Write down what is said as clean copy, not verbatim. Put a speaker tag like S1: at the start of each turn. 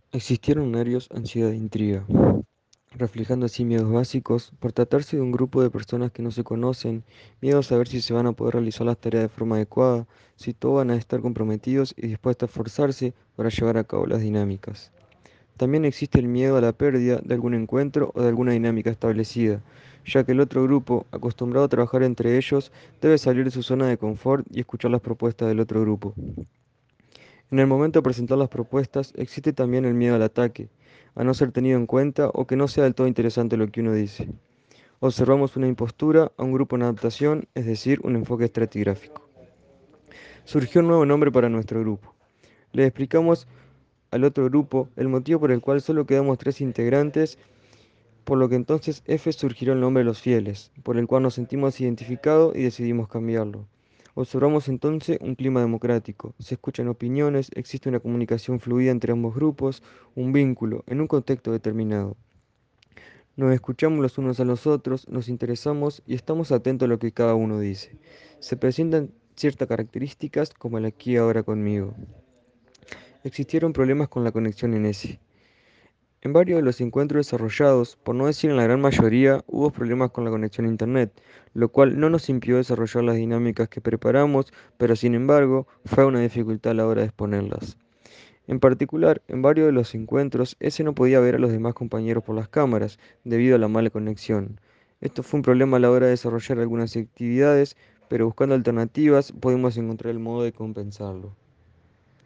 S1: Existieron nervios, ansiedad e intriga, reflejando así miedos básicos por tratarse de un grupo de personas que no se conocen, miedo a saber si se van a poder realizar las tareas de forma adecuada, si todos van a estar comprometidos y dispuestos a esforzarse para llevar a cabo las dinámicas. También existe el miedo a la pérdida de algún encuentro o de alguna dinámica establecida, ya que el otro grupo, acostumbrado a trabajar entre ellos, debe salir de su zona de confort y escuchar las propuestas del otro grupo. En el momento de presentar las propuestas, existe también el miedo al ataque, a no ser tenido en cuenta o que no sea del todo interesante lo que uno dice. Observamos una impostura a un grupo en adaptación, es decir, un enfoque estratigráfico. Surgió un nuevo nombre para nuestro grupo. Le explicamos al otro grupo el motivo por el cual solo quedamos tres integrantes, por lo que entonces F surgió el nombre de los fieles, por el cual nos sentimos identificados y decidimos cambiarlo. Observamos entonces un clima democrático, se escuchan opiniones, existe una comunicación fluida entre ambos grupos, un vínculo, en un contexto determinado. Nos escuchamos los unos a los otros, nos interesamos y estamos atentos a lo que cada uno dice. Se presentan ciertas características como el aquí y ahora conmigo. Existieron problemas con la conexión en ese. En varios de los encuentros desarrollados, por no decir en la gran mayoría, hubo problemas con la conexión a Internet, lo cual no nos impidió desarrollar las dinámicas que preparamos, pero sin embargo fue una dificultad a la hora de exponerlas. En particular, en varios de los encuentros, ese no podía ver a los demás compañeros por las cámaras, debido a la mala conexión. Esto fue un problema a la hora de desarrollar algunas actividades, pero buscando alternativas pudimos encontrar el modo de compensarlo.